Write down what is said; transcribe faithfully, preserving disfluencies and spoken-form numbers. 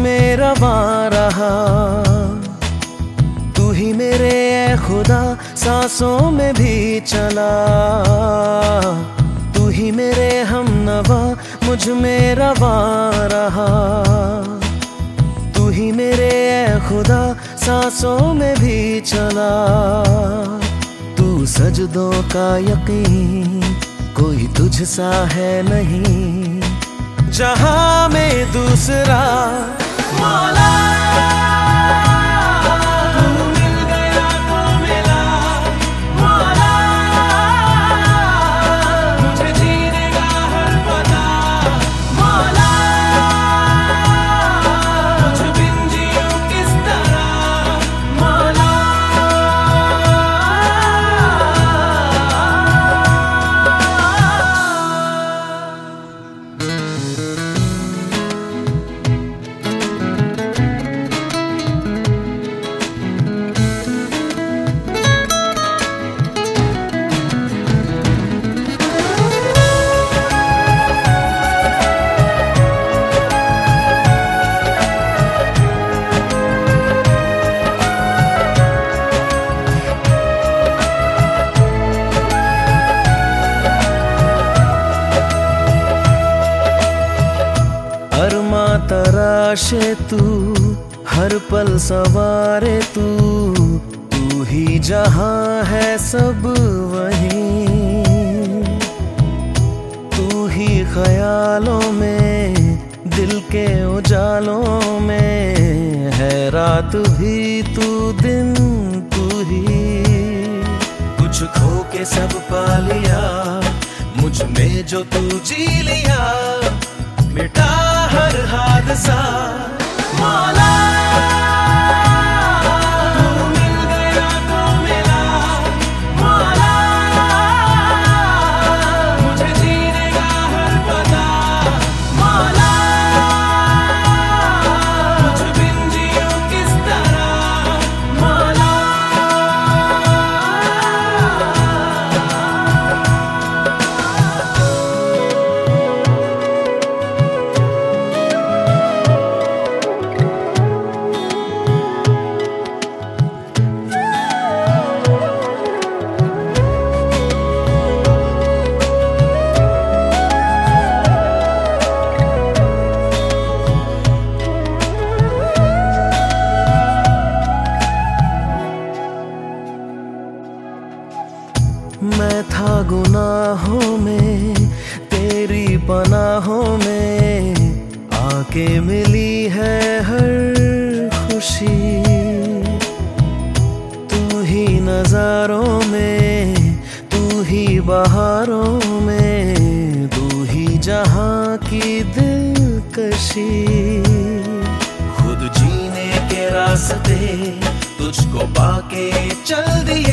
में रवा रहा। तू ही मेरे ए खुदा सांसों में भी चला। तू ही मेरे हमनवा मुझ में रवा रहा। तू ही मेरे ए खुदा सांसों में भी चला। तू सजदों का यकीन कोई तुझ सा है नहीं, जहां में दूसरा मौला। तू मिल गया तो मिला मौला, मुझे जीने का हर पता मौला। मुझे बिन जियूं किस तरह मौला। अरमा तराशे तू, हर पल सवारे तू। तू ही जहां है सब वहीं। तू ही ख्यालों में, दिल के उजालों में है। रात भी तू दिन तू ही। कुछ खो के सब पा लिया, मुझ में जो तू जी लिया। मिटा हर हादसा मौला। तू मिल गया तो मिला मौला, मुझे जीने का हर पता मौला। मुझे बिन जियूं किस तरह मौला। मैं था गुनाहों में, तेरी पनाहों में आके मिली है हर खुशी। तू ही नजारों में, तू ही बहारों में, तू ही जहां की दिलकशी। खुद जीने के रास्ते तुझको पाके चल दिया।